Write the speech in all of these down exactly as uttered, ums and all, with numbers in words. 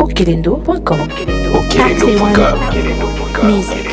okelendo point com. okelendo point com. Music.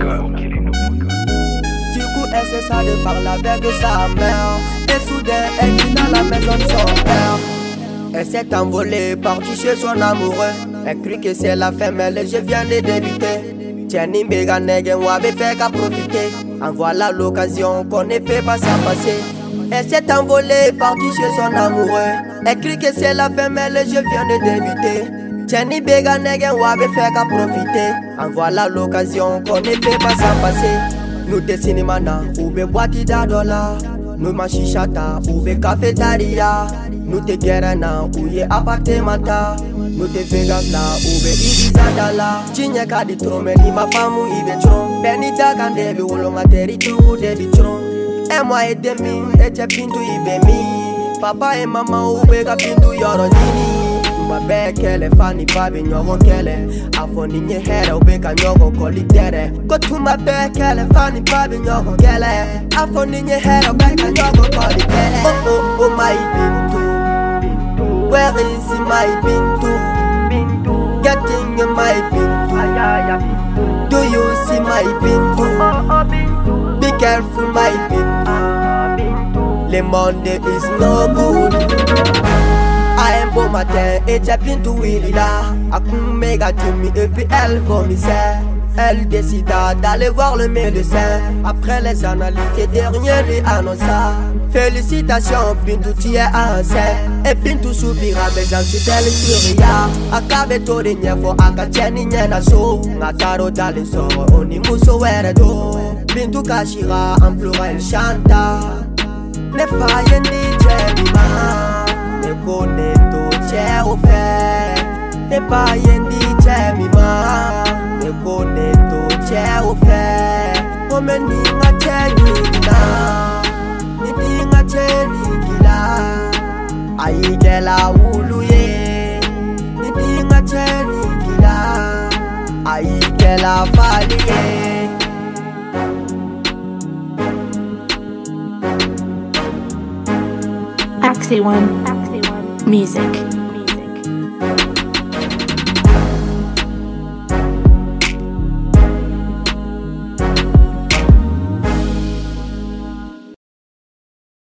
Du coup, elle se sent de parler avec sa mère. Et soudain, elle vit dans la maison de son père. Elle s'est envolée, partie chez son amoureux. Elle crie que c'est la fin, mais le jeu vient de débuter. Jenny Bega Negen Wabe fait qu'à profiter. En voilà l'occasion qu'on ne peut pas s'en passer. Elle s'est envolée, partie chez son amoureux. Elle crie que c'est la fin, mais le jeu vient de débuter. Jenny Bega Negen Wabe fait qu'à profiter. En voilà l'occasion qu'on ne peut pas s'en passer. Nous te cinémana, ou be boîte d'adollar. Nous machichata, ou be cafétéria. Nous te guérana, ou ye appartementa. Nous te vegas la, ou be ibizadala. Chinya kadi trome, ni ma famu ibe tron. Benita kande be wolonga teri tu debi tron. Et moi et demi, et te pintu ibe mi. Papa et maman, ou be ka pintu yoro nini. Ma be kele fani babi nyogo kele. Afo ninye here, ou be ka nyogo koli tere. Ko tu ma be kele fani babi nyogo kele. Afo ninye here, ou be ka nyogo koli tere. Oh oh oh my bintu. Where is my bintu? Getting in my bintu. Do you see my bintu? Be careful my bintu. Le monde is no good. I am bon matin et j'ai bintu il là. Akum mega tumi et puis elle vomissait. Elle décida d'aller voir le médecin. Après les analyses et dernier lui annonça: félicitations Bintu, tu es enceinte. Et Bintu soupira mais j'en suis tel sourire. Akabe to de nyefo akacheni nyena so. Ngataro dale so oni muso were do. Bintu kashira en pleurant elle chanta. Ne faille ni jemima. Ne connaît to che au fait. Ne faille ni jemima. Ne connaît to che au fait. Omeni nga che nyina. Ni nga che ni gila. Ayi gela wuluye. Ni nga che ni gila. Ayi gela faliye. Axie One. Music.